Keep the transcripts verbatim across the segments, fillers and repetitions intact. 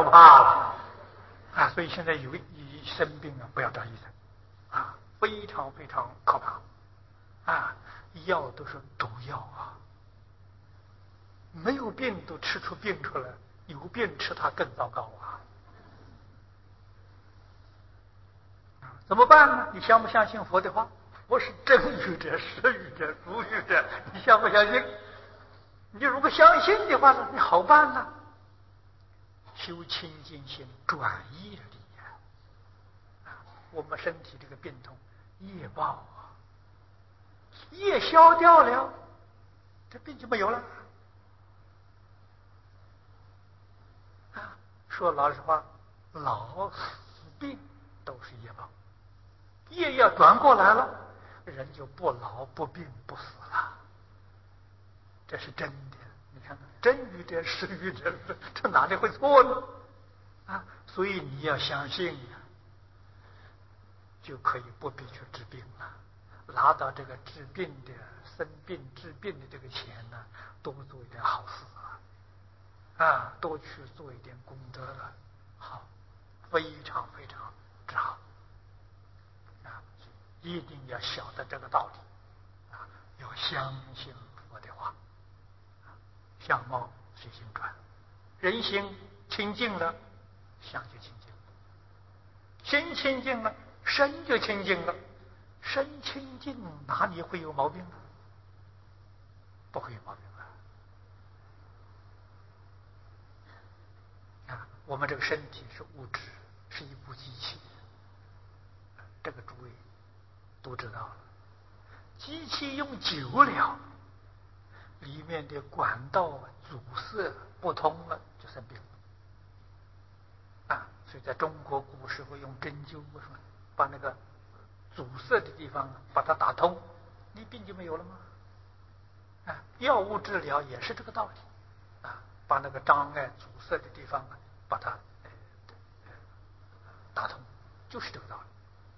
怕了啊！所以现在有一生病啊，不要找医生啊，非常非常可怕啊！药都是毒药啊，没有病都吃出病出来，有病吃它更糟糕啊！怎么办呢？你相不相信佛的话？佛是真语者、实语者、如语者，你相不相信？你如果相信的话呢，你好办了。修清净心，转业力啊！我们身体这个病痛，业报啊，业消掉了，这病就没有了啊！说老实话，老死病都是业报，业要转过来了，人就不老不病不死了，这是真的。你看，真语者、实语者，这哪里会错呢？啊，所以你要相信啊，就可以不必去治病了。拿到这个治病的、生病治病的这个钱呢，多做一点好事啊，啊，多去做一点功德了，好，非常非常之好啊！一定要晓得这个道理啊，要相信佛的话。相貌随心转，人心清净了，相就清净了；心清净了，身就清净了。身清净，哪里会有毛病呢？不会有毛病啊！啊，我们这个身体是物质，是一部机器，这个诸位都知道了。机器用久了，里面的管道阻塞不通了，就生病了啊！所以在中国古时候用针灸，为什么把那个阻塞的地方把它打通，你病就没有了吗？啊，药物治疗也是这个道理啊，把那个障碍阻塞的地方把它打通，就是这个道理。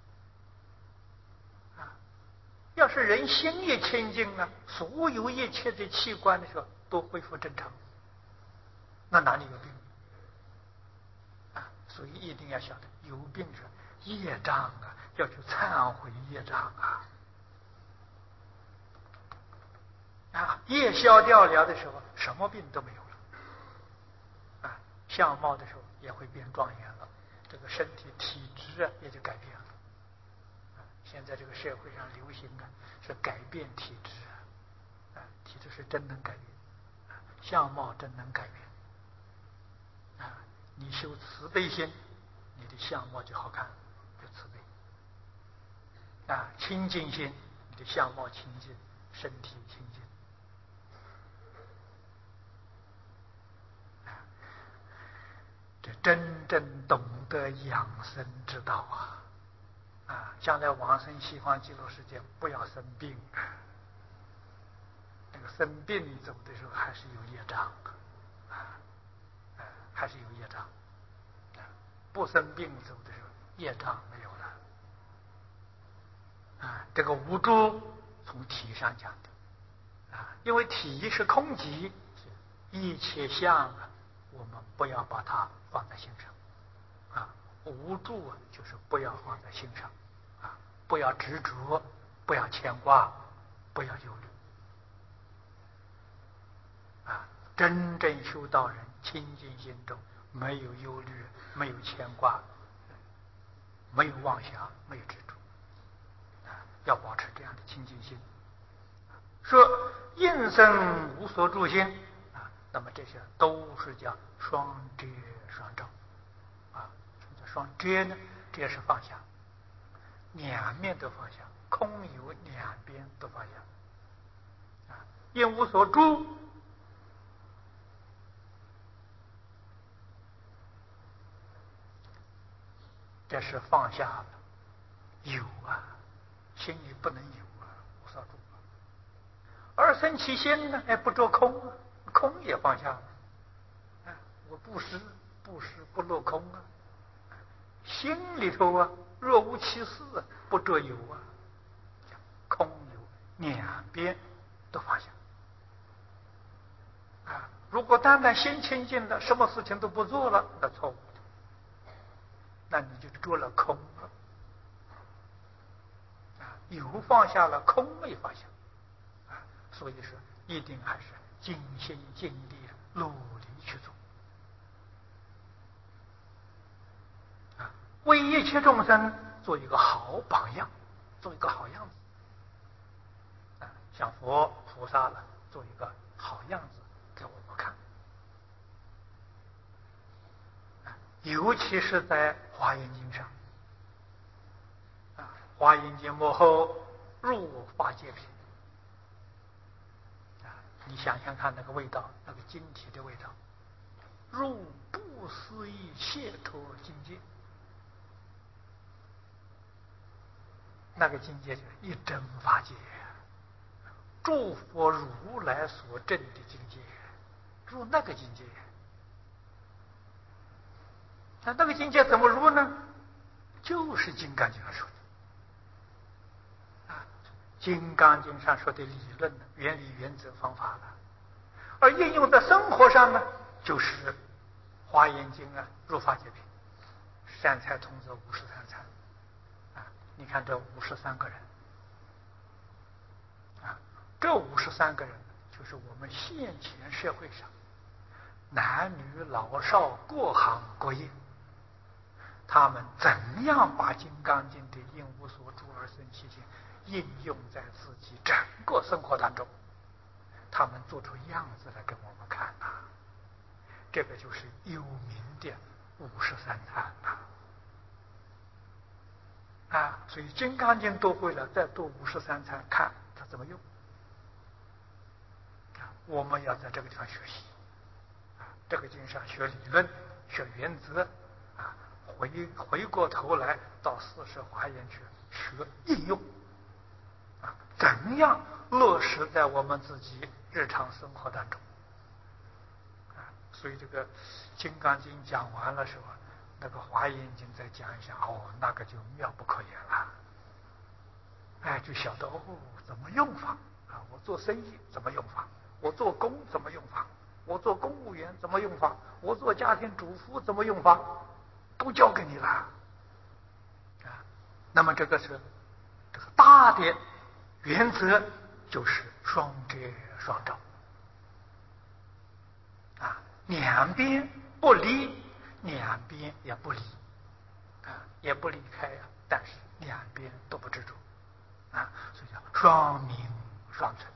要是人心也清净了，所有一切的器官的时候都恢复正常，那哪里有病啊？所以一定要晓得，有病是业障啊，要去忏悔业障啊！啊，业消掉了的时候，什么病都没有了啊，相貌的时候也会变庄严了，这个身体体质啊也就改变了。现在这个社会上流行的是改变体质啊，体质是真能改变，相貌真能改变啊！你修慈悲心，你的相貌就好看，就慈悲啊；清净心，你的相貌清净，身体清净啊。这真正懂得养生之道啊！啊，将来往生西方极乐世界，不要生病。那个生病走的时候，还是有业障啊，啊，还是有业障啊。不生病走的时候，业障没有了啊。这个无助从体上讲的啊，因为体是空寂，一切相啊，我们不要把它放在心上啊。无助啊，就是不要放在心上。不要执着，不要牵挂，不要忧虑啊！真正修道人，清净心中没有忧虑，没有牵挂，没有妄想，没有执着啊！要保持这样的清净心。说应身无所住心啊，那么这些都是叫双遮双照啊。什么叫双遮呢？遮是放下。两面都放下，空有两边都放下啊！应无所住，这是放下了。有啊，心里不能有啊，无所住。而生其心呢？哎，不着空啊，空也放下了。啊，我不施，不施不落空啊。心里头啊，若无其事，不着有啊，空有两边都放下啊。 如果单单心清净了，什么事情都不做了，那错误的，那你就做了空了。啊，有放下了，空没放下。啊，所以说一定还是尽心尽力努力去做。啊，为一切众生做一个好榜样，做一个好样子。啊，像佛菩萨了，做一个好样子给我们看。尤其是在《华严经》上，啊，《华严经》幕后入法界品，啊，你想想看那个味道，那个晶体的味道，入不思议解脱境界，那个境界就是一真法界，诸佛如来所证的境界，入那个境界。那那个境界怎么入呢？就是《金刚经》上说的啊，《金刚经》上说的理论、原理、原则、方法了，而应用在生活上呢，就是《华严经》啊，入法界品，善财童子五十三参啊，你看这五十三个人啊，这五十三个人就是我们现前社会上男女老少各行各业。他们怎样把《金刚经》的应无所住而生其心应用在自己整个生活当中？他们做出样子来给我们看呐、啊，这个就是有名的五十三参呐、啊！啊，所以《金刚经》读会了，再读五十三参，看它怎么用。啊，我们要在这个地方学习。啊，这个经上学理论，学原则。啊。回回过头来到四十华严去学应用啊，怎样落实在我们自己日常生活当中啊？所以这个《金刚经》讲完了时候，那个《华严经》再讲一下，哦，那个就妙不可言了。哎，就晓得哦，怎么用法啊？我做生意怎么用法？我做工怎么用法？我做公务员怎么用法？我做家庭主妇怎么用法？都交给你了啊！那么这个是这个大的原则，就是双遮双照啊，两边不离，两边也不离啊，也不离开呀、啊，但是两边都不执着啊，所以叫双明双存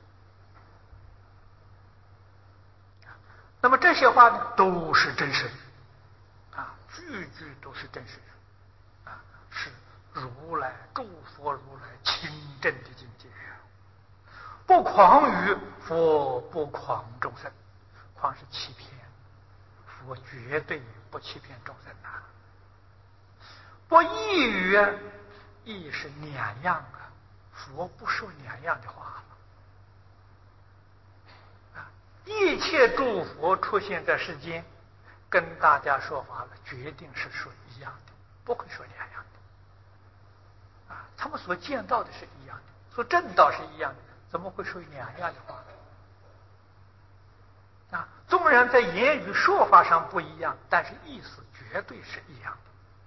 啊。那么这些话呢，都是真实的。啊，句句都是真实的，啊，是如来诸佛如来清正的境界，不诳于佛，不诳众生，诳是欺骗，佛绝对不欺骗众生呐、啊。不异于，异是两样啊，佛不说两样的话了，啊，一切诸佛出现在世间。跟大家说法了，决定是说一样的，不会说两样的。啊，他们所见到的是一样的，所证道是一样的，怎么会说两样的话呢？啊，纵然在言语说法上不一样，但是意思绝对是一样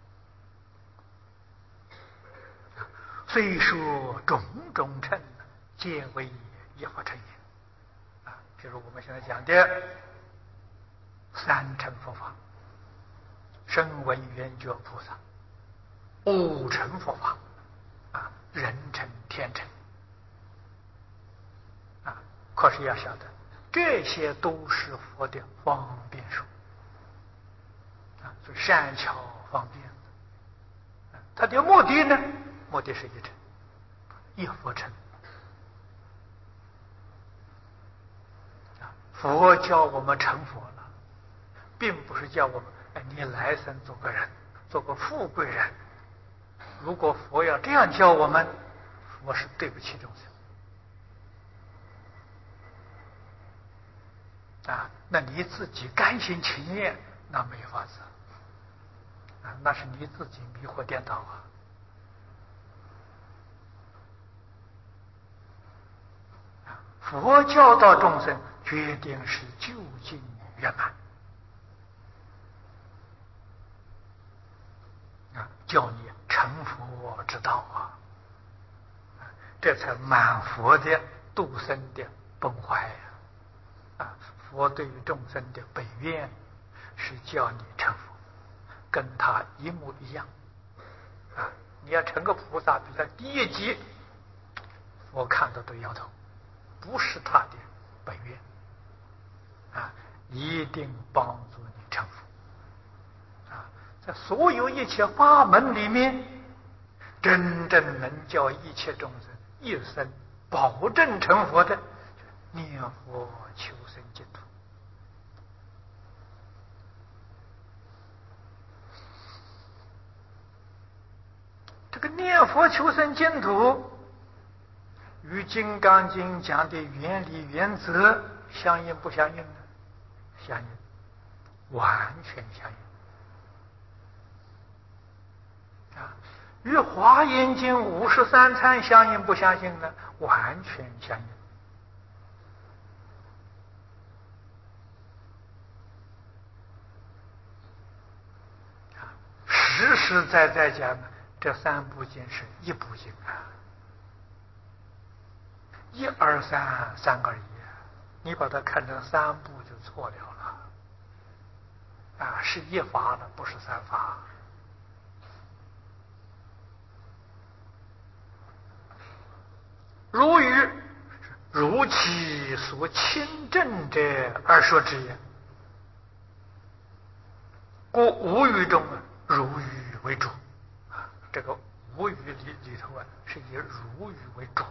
的。啊，虽说种种乘，皆为一佛乘也。啊，比如我们现在讲的。三乘佛法，声闻缘觉菩萨；五乘佛法，啊，人乘天乘，啊，可是要晓得，这些都是佛的方便说，啊，所以善巧方便。啊，它的目的呢，目的是一乘，一佛乘。啊，佛教我们成佛了。并不是叫我们哎，你来生做个人，做个富贵人。如果佛要这样教我们，佛是对不起众生啊。那你自己甘心情愿，那没法子啊，那是你自己迷惑颠倒啊。佛教导众生，决定是究竟圆满啊，教你成佛之道啊，这才满佛的度生的本怀呀！啊，佛对于众生的本愿是叫你成佛，跟他一模一样啊！你要成个菩萨，比他低一级，佛看到都摇头，不是他的本愿啊！一定帮助你成佛啊！在所有一切法门里面，真正能叫一切众生一生保证成佛的，念佛求生净土。这个念佛求生净土与《金刚经》讲的原理原则相应不相应呢？相应，完全相应啊！与《华严经》五十三参相应不相应呢？完全相应啊！实实在在讲呢，这三部经是一部经啊，一二三，三二一，你把它看成三部就错了了啊！是一法了，不是三法。如语，如其所亲证者而说之也。故无语中啊，如语为主啊。这个无语里里头啊，是以如语为主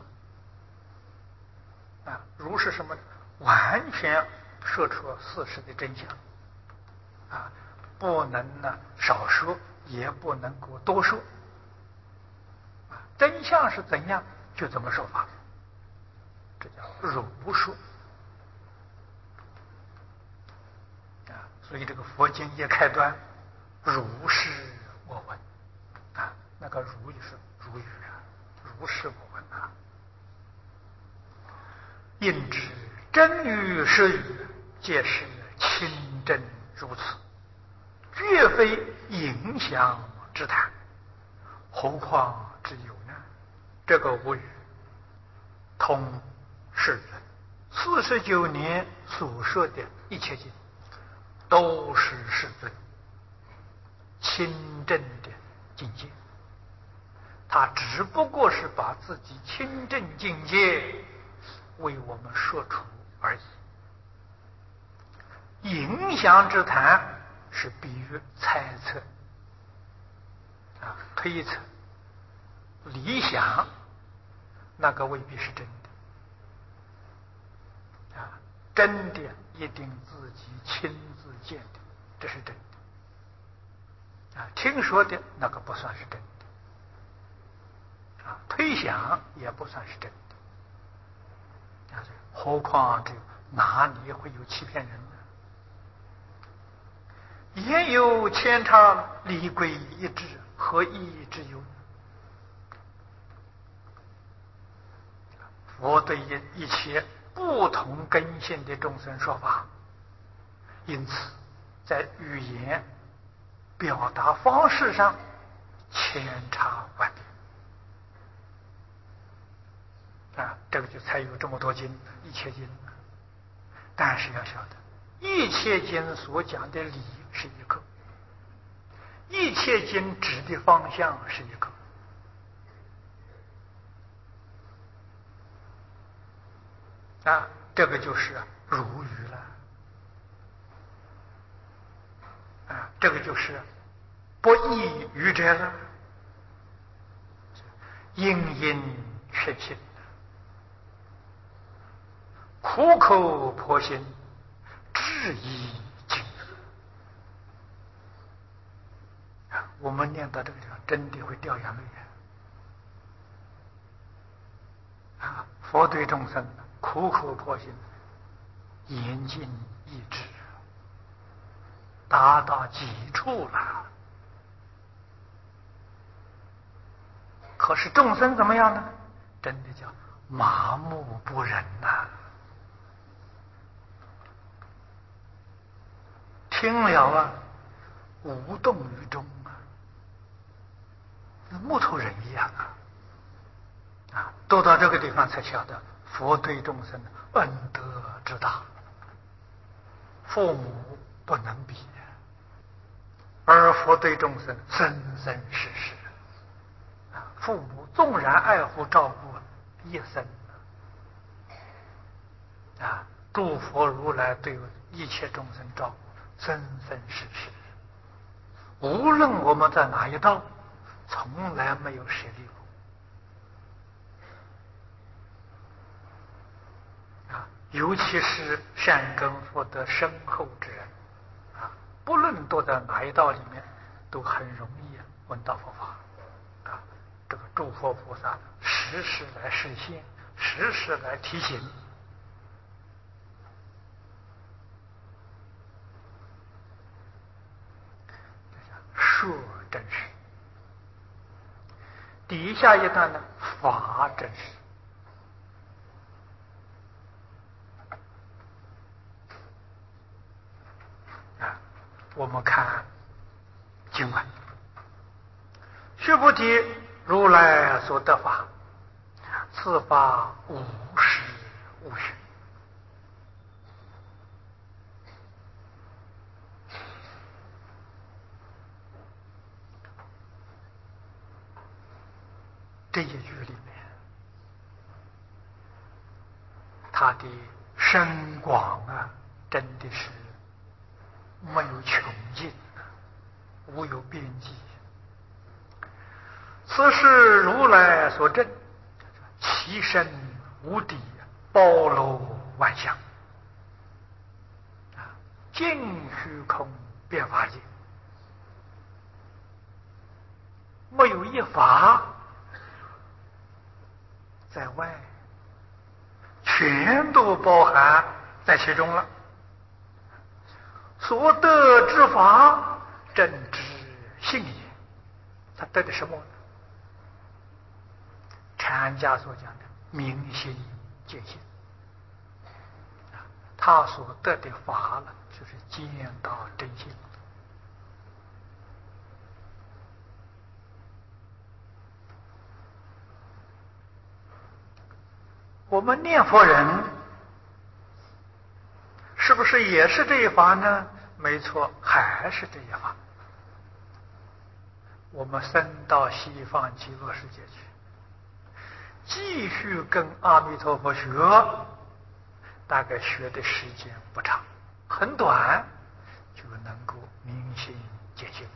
啊。如是什么？完全说出事实的真相啊，不能呢少说，也不能够多说啊。真相是怎样，就怎么说法，这叫如说啊。所以这个佛经一开端，如是我闻啊，那个如就是如语啊，如是我闻啊。应知真语实语，皆是清真如此，绝非影响之谈，何况之有呢？这个无语通世人四十九年所说的一切经，都是世尊清正的境界，他只不过是把自己清正境界为我们说出而已。影响之谈是比喻、猜测啊、推测、理想，那个未必是真的啊。真的一定自己亲自见的，这是真的啊。听说的那个不算是真的啊，推想也不算是真的啊。何况这哪里会有欺骗人呢？也有千差，理归一致，何意之有？佛对一切不同根性的众生说法，因此在语言表达方式上千差万别啊，这个就才有这么多经，一切经。但是要晓得，一切经所讲的理是一个，一切经指的方向是一个啊，这个就是如语了啊，这个就是不异于者了，因因确信，苦口婆心，质疑经啊。我们念到这个地方，真的会掉眼泪啊！佛对众生苦口婆心，言尽意志，达到极处了。可是众生怎么样呢？真的叫麻木不仁呐、 轻了啊，无动于衷啊，那木头人一样啊。啊，都到这个地方才晓得佛对众生恩德之大，父母不能比，而佛对众生生生世世啊，父母纵然爱护照顾一生啊，诸佛如来对一切众生照顾生生世世，无论我们在哪一道，从来没有舍离过啊。尤其是善根福德深厚之人啊，不论躲在哪一道里面，都很容易闻到佛法啊。这个诸佛菩萨时时来示现，时时来提醒。说真实，底下一段呢，法真实。啊，我们看经文，须菩提，如来所得法，此法无实无虚。这一句里面，它的深广啊，真的是没有穷尽，无有边际。此是如来所证，其身无底，包罗万象啊，尽虚空遍法界，没有一法在外，全都包含在其中了。所得之法，正知性也。他得的什么呢？禅家所讲的明心见性。他所得的法了，就是见到真性。我们念佛人是不是也是这一法呢？没错，还是这一法。我们升到西方极乐世界去，继续跟阿弥陀佛学，大概学的时间不长，很短，就能够明心见性。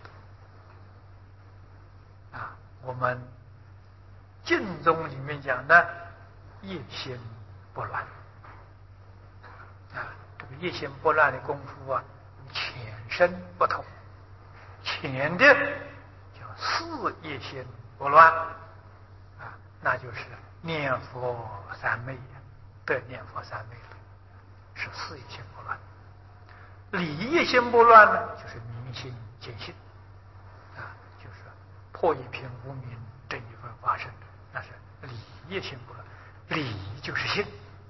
啊，我们经宗里面讲的一心不乱啊，这个一心不乱的功夫啊，浅深不同。浅的叫四一心不乱啊，那就是念佛三昧的念佛三昧了，是四一心不乱。理一心不乱呢，就是明心见性啊，就是破一品无明这一份法身，那是理一心不乱。理就是性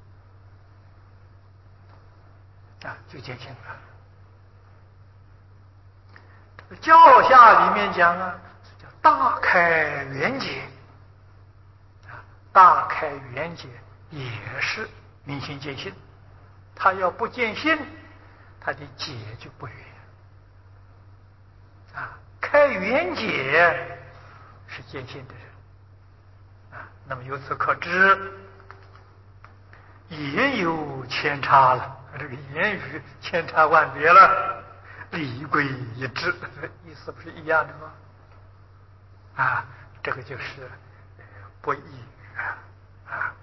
啊，就见性了。这个教下里面讲啊，叫大开圆解啊，大开圆解也是明心见性。他要不见性，他的解就不圆啊。开圆解是见性的人啊。那么由此可知，言有千差了，这个言语千差万别了，理归一致，意思不是一样的吗？啊，这个就是不异语啊，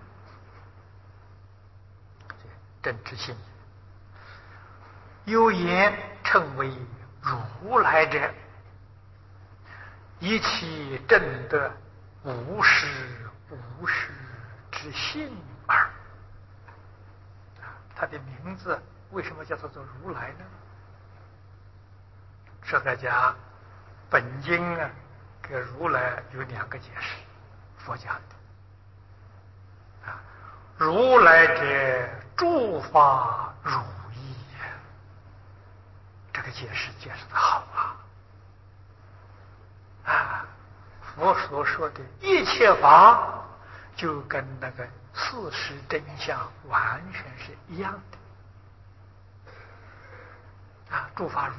真知性。有言称为如来者，以其证得无实无虚之性耳。他的名字为什么叫做如来呢？说在家本经啊，给如来有两个解释，佛讲的啊，如来者诸法如意， 个解释解释的好啊！啊，佛所说的一切法，就跟那个事实真相完全是一样的啊！诸法如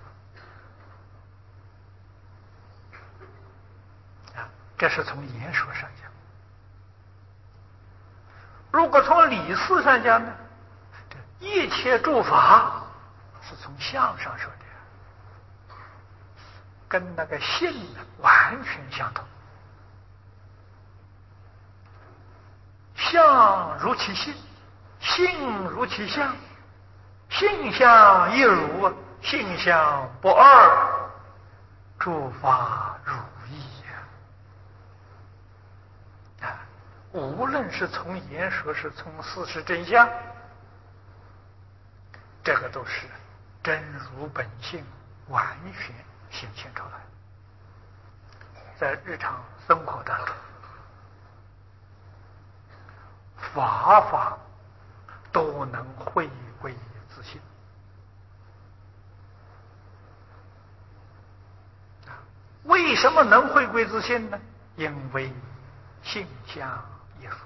意啊，这是从言说上讲。如果从理事上讲呢，这一切诸法是从相上说的，跟那个性完全相同。相如其性，性如其相，性相一如，性相不二，诸法如意呀！啊，无论是从言说，是从事实真相，这个都是真如本性完全显现出来，在日常生活当中，法法都能回归自性。为什么能回归自性呢？因为性相一如，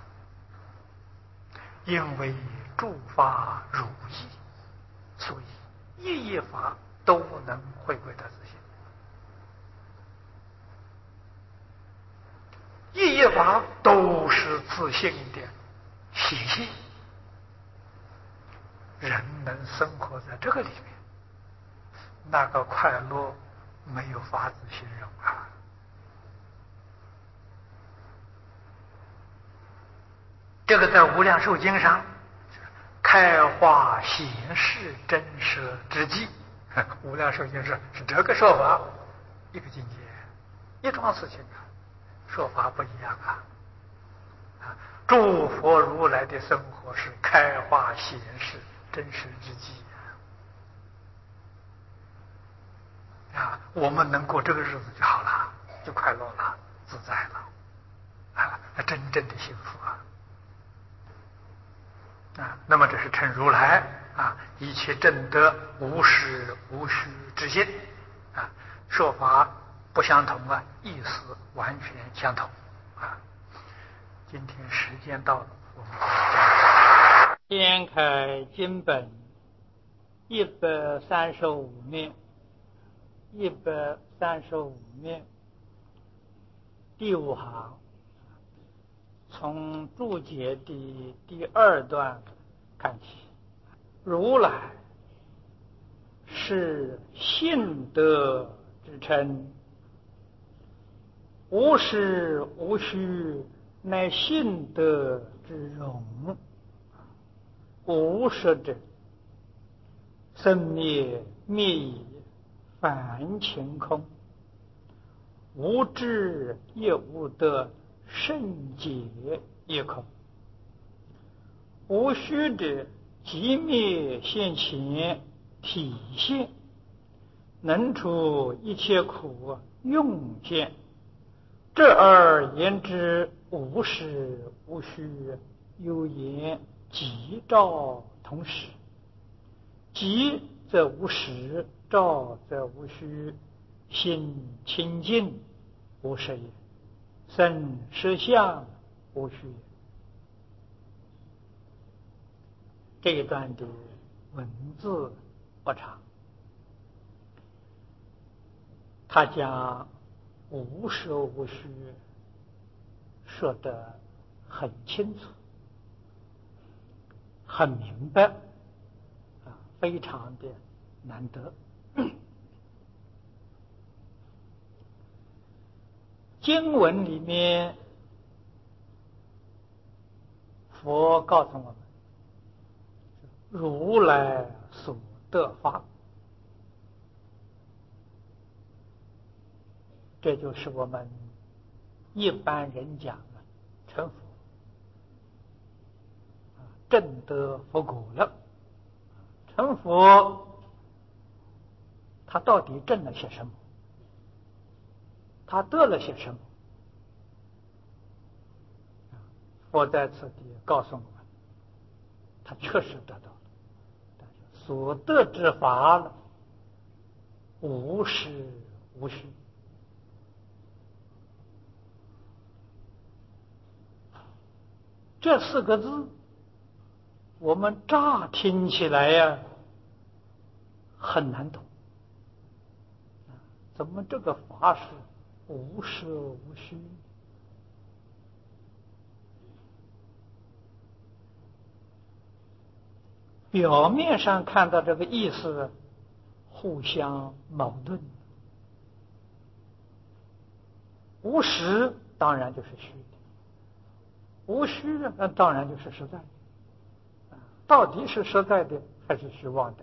因为诸法如意，所以一一法都能回归到自性，一一法都是自性的习性。人能生活在这个里面，那个快乐没有法子形容啊！这个在《无量寿经》上，开化显示真实之际，《无量寿经》是是这个说法，一个境界，一桩事情啊，说法不一样啊。啊，诸佛如来的生活是开化显示真实之际啊，我们能过这个日子就好了，就快乐了，自在了，啊，真正的幸福啊！啊，那么这是称如来啊，一切正得无实无虚之心啊，说法不相同啊，意思完全相同啊。今天时间到了，我们讲掀开经本一百三十五面，一百三十五面第五行，从注解的第二段看起。如来是性德之称，无实无虚，乃性德之容。无实者，生灭灭已，凡情空；无智亦无得，圣解亦空。无虚者，即灭现前，体现，能除一切苦，用现。这而言之，无实无虚，有言即照同时。即则无实，照则无虚，心清净无实也，生实相无虚也。这一段的文字不长，他将无实无虚说得很清楚，很明白啊，非常的难得。经文里面，佛告诉我们，如来所得法，这就是我们一般人讲的成佛，证得佛果了。成佛，他到底证了些什么？他得了些什么？佛在此地告诉我们，他确实得到了，但是所得之法了， 无实无虚。这四个字，我们乍听起来呀，很难懂。怎么这个法是无实无虚？表面上看到这个意思互相矛盾。无实当然就是虚的，无虚那当然就是实在的。到底是实在的还是虚妄的？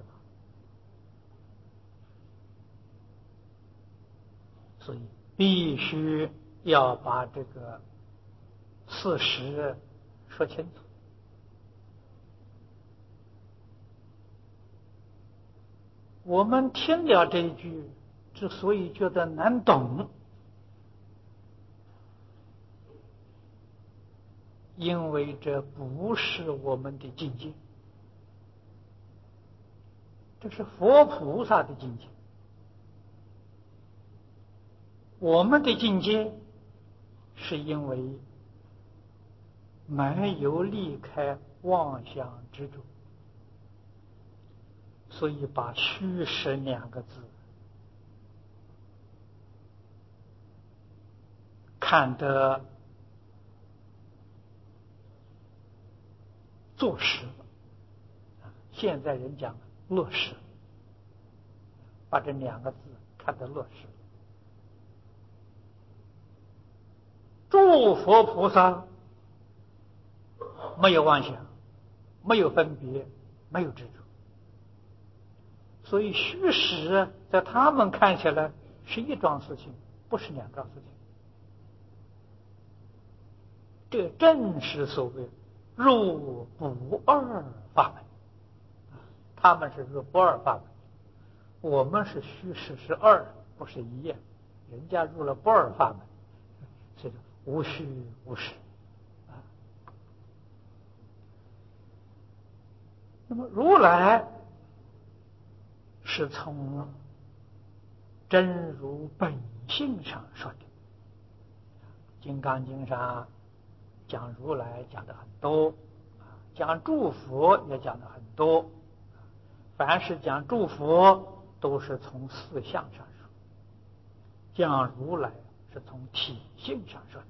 所以必须要把这个事实说清楚。我们听了这一句，之所以觉得难懂，因为这不是我们的境界，这是佛菩萨的境界。我们的境界是因为没有离开妄想执着，所以把虚实两个字看得坐实，现在人讲落实，把这两个字看得落实。诸佛菩萨没有妄想，没有分别，没有执着，所以虚实在他们看起来是一桩事情，不是两桩事情。这正是所谓入不二法门。他们是入不二法门，我们是虚实是二，不是一样。人家入了不二法门，所以无虚无实。那么如来是从真如本性上说的，《金刚经》上讲如来讲的很多，讲诸佛也讲的很多。凡是讲诸佛，都是从四相上说；讲如来是从体性上说的。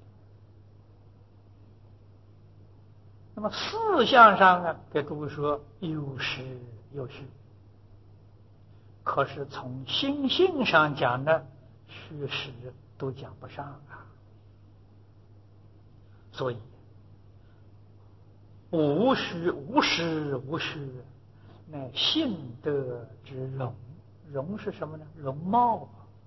那么四相上呢，给诸位说有实有虚，可是从心性上讲呢，虚实都讲不上啊。所以无虚无实无虚，乃性德之容。容是什么呢？容貌，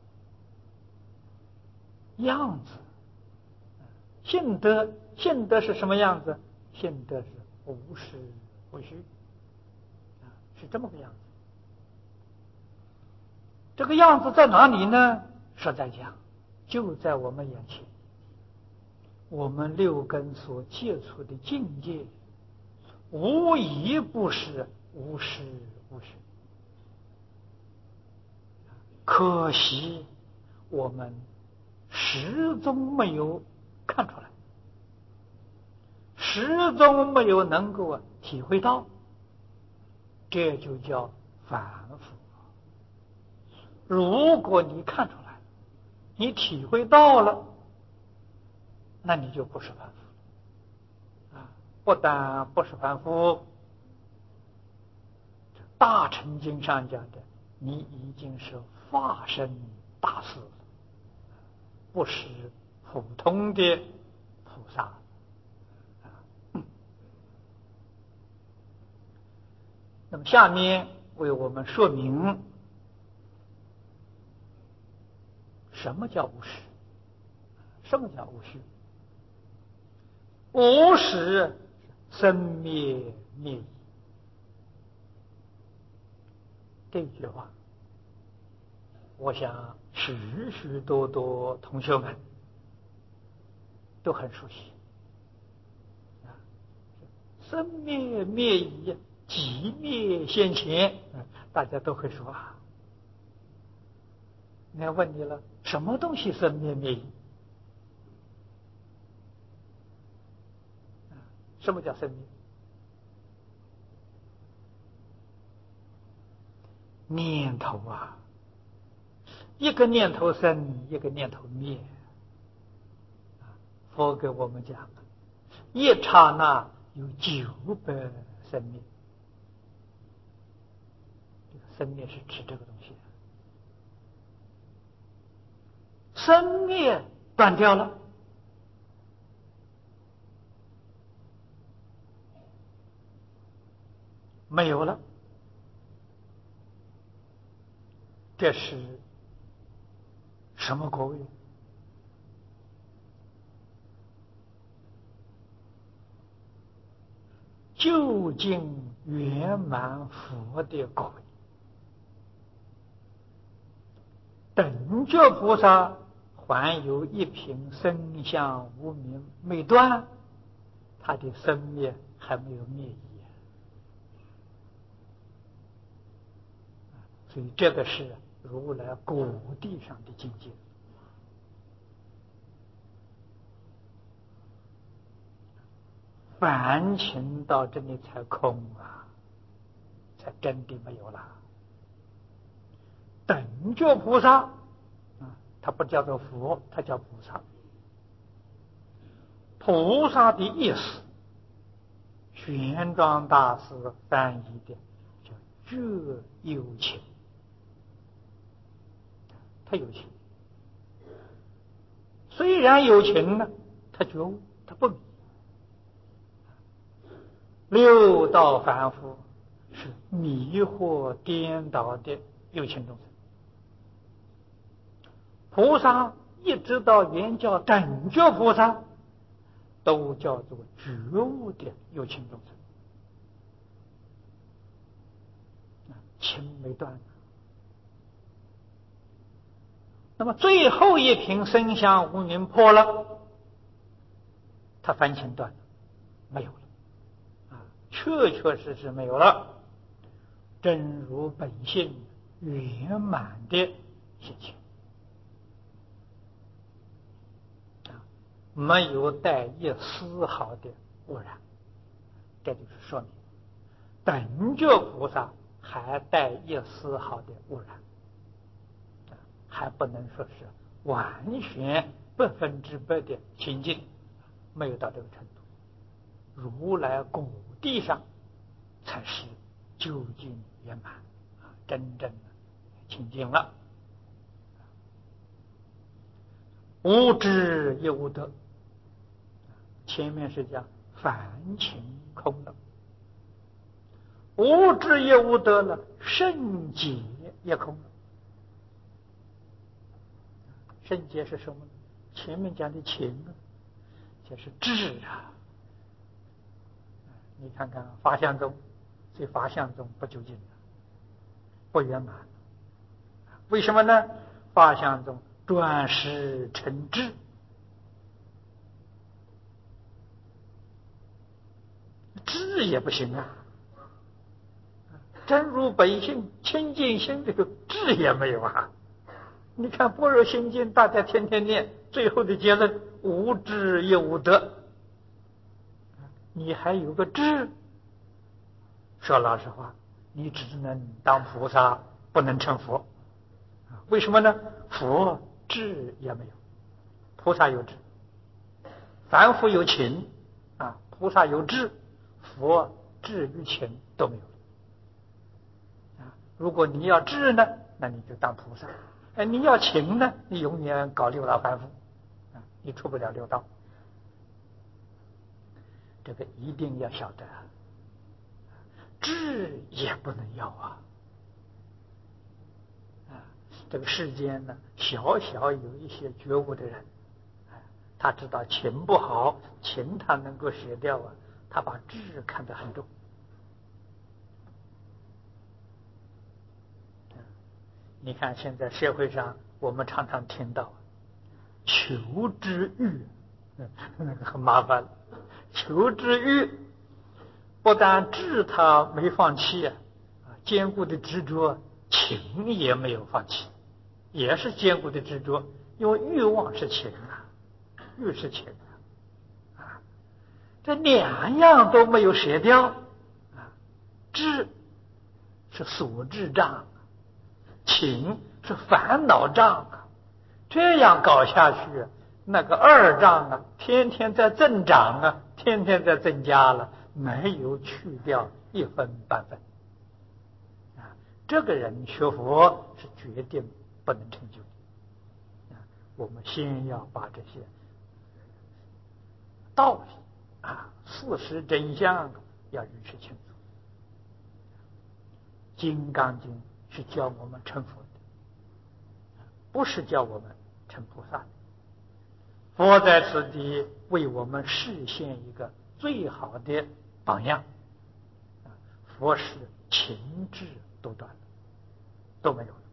样子。性德，性德是什么样子？性德是无实无虚，是这么个样子。这个样子在哪里呢？实在讲，就在我们眼前。我们六根所接触的境界，无一不是无实无虚。可惜我们始终没有看出来，始终没有能够体会到，这就叫凡夫。如果你看出来，你体会到了，那你就不是凡夫啊！不但不是凡夫，大乘经上讲的，你已经是化身大士了，不是普通的菩萨。那么下面为我们说明什么叫无实，什么叫无虚。无实生灭灭已，这句话我想许许多多同学们都很熟悉。生灭灭已，寂灭现前，大家都会说啊。 那问你了，什么东西生灭灭异？什么叫生灭？念头啊，一个念头生，一个念头灭。佛给我们讲，一刹那有九百生灭。这个生灭是指这个东西，生灭断掉了，没有了，这是什么果位？究竟圆满佛的果位。等觉菩萨还有一品生相无明没断，他的生灭还没有灭异，所以这个是如来果地上的境界。凡情到这里才空啊，才真的没有了。等觉菩萨啊，他不叫做佛，他叫菩萨。菩萨的意思，玄奘大师翻译的叫觉有情，他有情，虽然有情呢，他觉悟，他不迷。六道凡夫是迷惑颠倒的有情众生，菩萨一直到圆教等觉菩萨，都叫做觉悟的有情众生，情没断。那么最后一品生相无明破了，他凡情断了，没有了。确确实实没有了，真如本性圆满的现前，没有带一丝毫的污染。这就是说明等觉菩萨还带一丝毫的污染，还不能说是完全百分之百的清净，没有到这个程度。如来果地上才是究竟圆满，真正的清净了。无智也无得，前面是讲凡情空了，无智也无得了，圣解也空了。圣解是什么呢？前面讲的情啊，就是智啊。你看看法相中，这法相中不究竟，不圆满。为什么呢？法相中转识成智，智也不行啊。真如本性清净心，这个智也没有啊。你看般若心经，大家天天念，最后的结论无智也无得，你还有个智？说老实话，你只能当菩萨，不能成佛。为什么呢？佛智也没有，菩萨有智。凡夫有情啊，菩萨有智，佛智与情都没有啊。如果你要智呢，那你就当菩萨；哎，你要情呢，你永远搞六道凡夫啊，你出不了六道。这个一定要晓得，智也不能要啊！啊，这个世间呢，小小有一些觉悟的人，他知道情不好，情他能够舍掉啊，他把智看得很重。你看现在社会上，我们常常听到求知欲，那个很麻烦。求知欲不但智他没放弃啊，坚固的执着，情也没有放弃， 也是坚固的执着，因为欲望是情啊，欲是情啊，啊，这两样都没有舍掉啊，智是所智障，情是烦恼障啊，这样搞下去，那个二障啊，天天在增长啊，天天在增加了，没有去掉一分半分啊，这个人学佛是决定不能成就的啊。我们先要把这些道理啊、事实真相要认识清楚。《金刚经》是教我们成佛的，不是教我们成菩萨的。佛在此地为我们示现一个最好的榜样，佛是情志都断了，都没有了，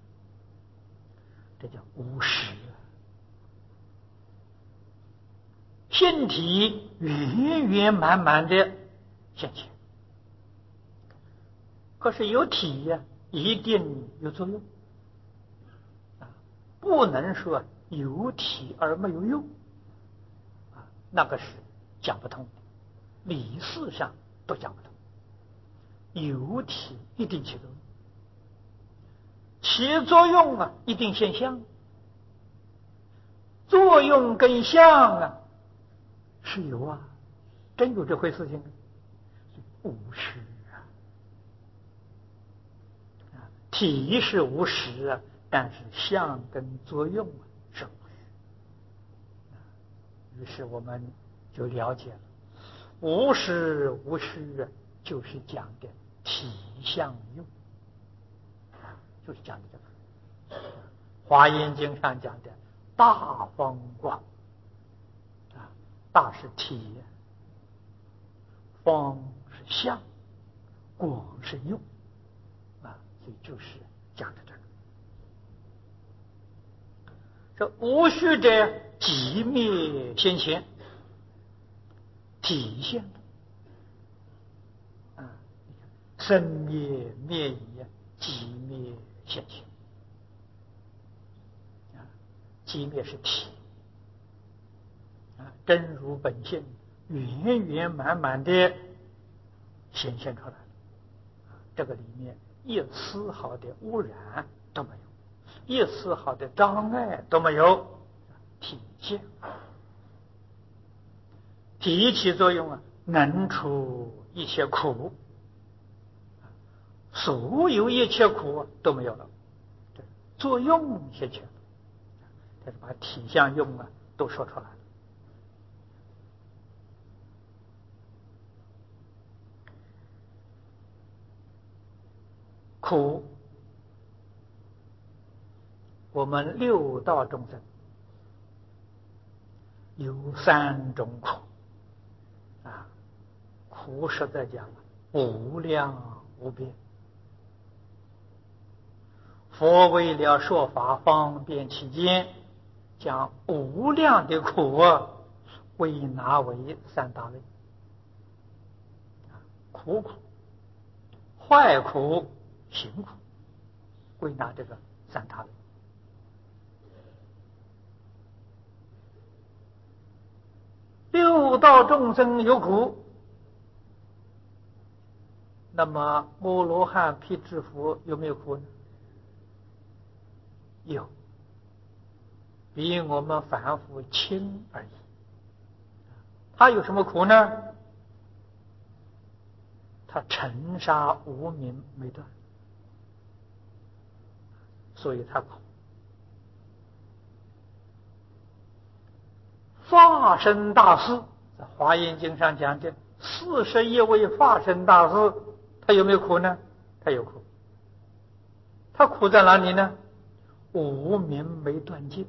这叫无实，性体圆圆满满的现前。可是有体呀、啊，一定有作用啊，不能说有体而没有用啊，那个是讲不通的，理事上都讲不通。有体一定起作用，起作用啊，一定现象，作用跟相啊是有啊，真有这回事情，无实。体是无实啊，但是相跟作用啊是无实。于是我们就了解了，无实无实啊，就是讲的体相用，就是讲的这个。华严经上讲的大方光啊，大是体，方是相，广是用。所以就是讲的这个，这无虚者即灭先前，体现啊，生灭灭已，即灭现前啊，即灭是体啊，真如本性圆圆满满的显现出来了，这个里面一丝毫的污染都没有，一丝毫的障碍都没有，体现体起作用啊，能除一切苦，所有一切苦都没有了，作用现前，这是把体相用啊都说出来了。苦，我们六道众生有三种苦啊，苦实在讲无量无边。佛为了说法方便起见，将无量的苦啊归纳为三大类，苦苦、坏苦、行苦，归纳这个三大类。六道众生有苦，那么阿罗汉、辟支佛有没有苦呢？有，比我们凡夫轻而已。他有什么苦呢？他尘沙无明没断，所以他苦。化身大士在华严经上讲的四十一位化身大士，他有没有苦呢？他有苦。他苦在哪里呢？无明没断尽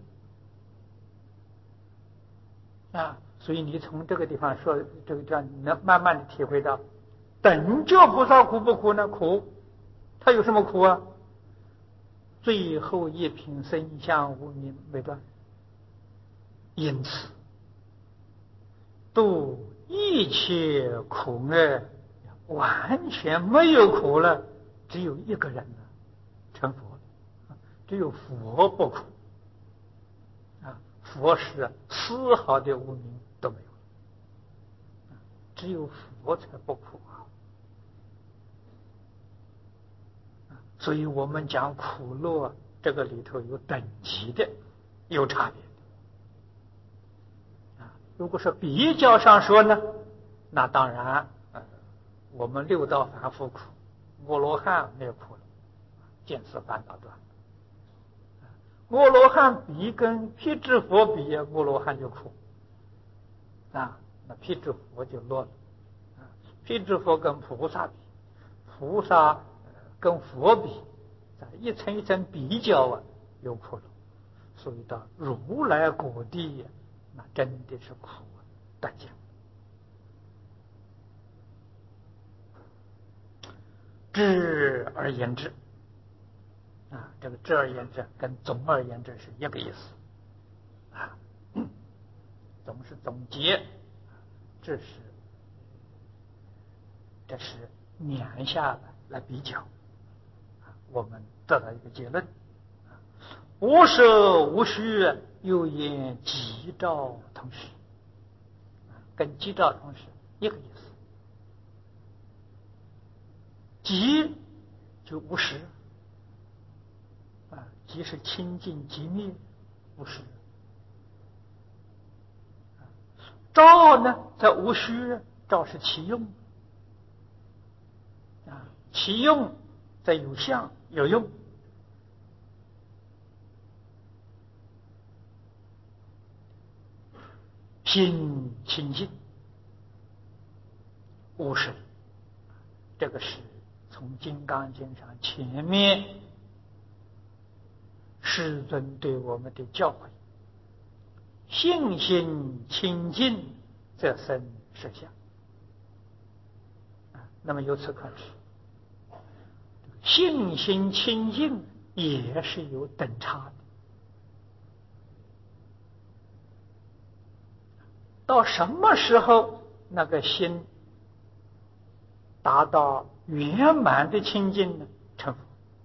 啊！所以你从这个地方说，这个这样，你能慢慢的体会到，等觉菩萨苦不苦呢？苦。他有什么苦啊？最后一品生相无明没断，因此度一切苦厄完全没有苦了，只有一个人了，成佛了。 只有佛不苦啊，佛是丝毫的无明都没有，只有佛才不苦啊。所以我们讲苦乐，这个里头有等级的，有差别的啊。如果说比较上说呢，那当然，呃，我们六道凡夫苦，阿罗汉没有苦了，见思烦恼断。阿罗汉比跟辟支佛比，阿罗汉就苦啊，那辟支佛就落了啊。辟支佛跟菩萨比，菩萨跟佛比，一层一层比较啊，有苦了。所以到如来果地，那真的是苦断尽。智而言之啊，这个智而言之跟总而言之是一个意思啊。总是总结，这是这是碾下来来比较，我们得到一个结论：无舍无虚，又言即照同时，跟即照同时一个意思。即就无实啊，即是清净即灭，无实。照呢，在无虚，照是其用啊，其用在有相有用。心清净无实，这个是从《金刚经》上前面世尊对我们的教诲：信心清净，则生实相。那么由此可知，信心清净也是有等差的。到什么时候那个心达到圆满的清净呢？成佛。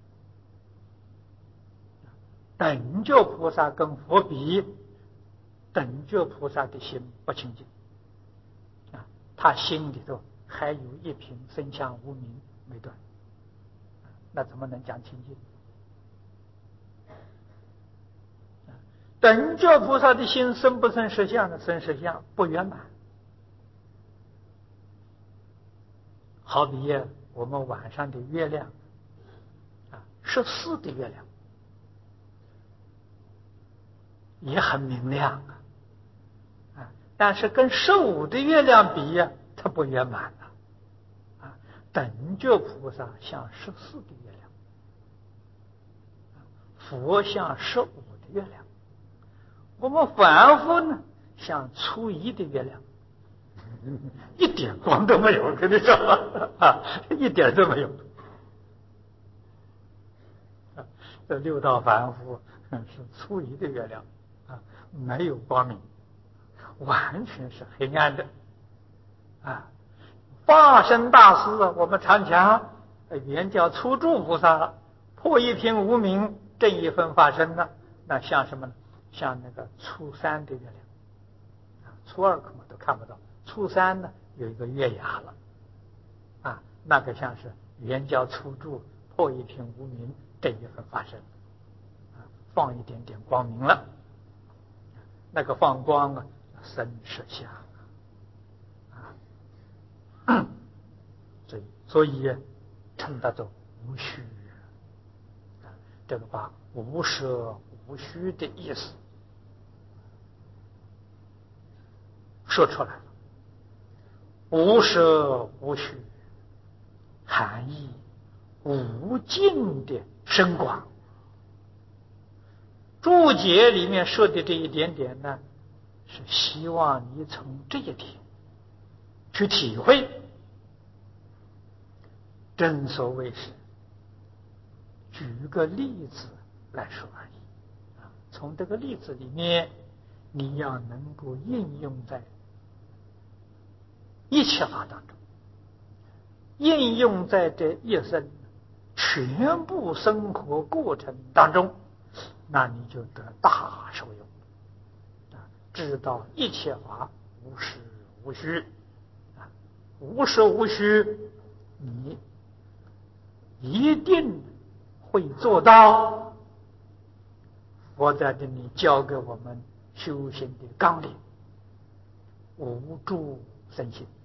等觉菩萨跟佛比，等觉菩萨的心不清净啊，他心里头还有一品生相无明没断，那怎么能讲清净？等觉菩萨的心生不生实相呢？生实相不圆满。好比我们晚上的月亮啊，十四的月亮也很明亮啊，啊，但是跟十五的月亮比呀，它不圆满了啊。等觉菩萨像十四的月亮，佛像十五的月亮。我们凡夫呢，像初一的月亮，一点光都没有，跟你说啊，一点都没有。这六道凡夫是初一的月亮啊，没有光明，完全是黑暗的啊。化身大师，我们常讲，原叫初住菩萨，破一品无明，正一分法身呢，那像什么呢？像那个初三的月亮啊，初二恐怕都看不到，初三呢有一个月牙了啊，那个像是原教初住破一品无明这一份发生啊，放一点点光明了，那个放光啊，生实相啊，所以所以称得做无虚啊，这个把无舍无虚的意思说出来了。无舍无虚，含义无尽的深广。注解里面说的这一点点呢，是希望你从这一点去体会。正所谓是举个例子来说而已啊，从这个例子里面，你要能够应用在一切法当中，应用在这一生全部生活过程当中， 那你就得大受用啊！知道一切法无实无虚啊，无实无虚，你一定会做到。佛在这里教给我们修行的纲领：无住生心。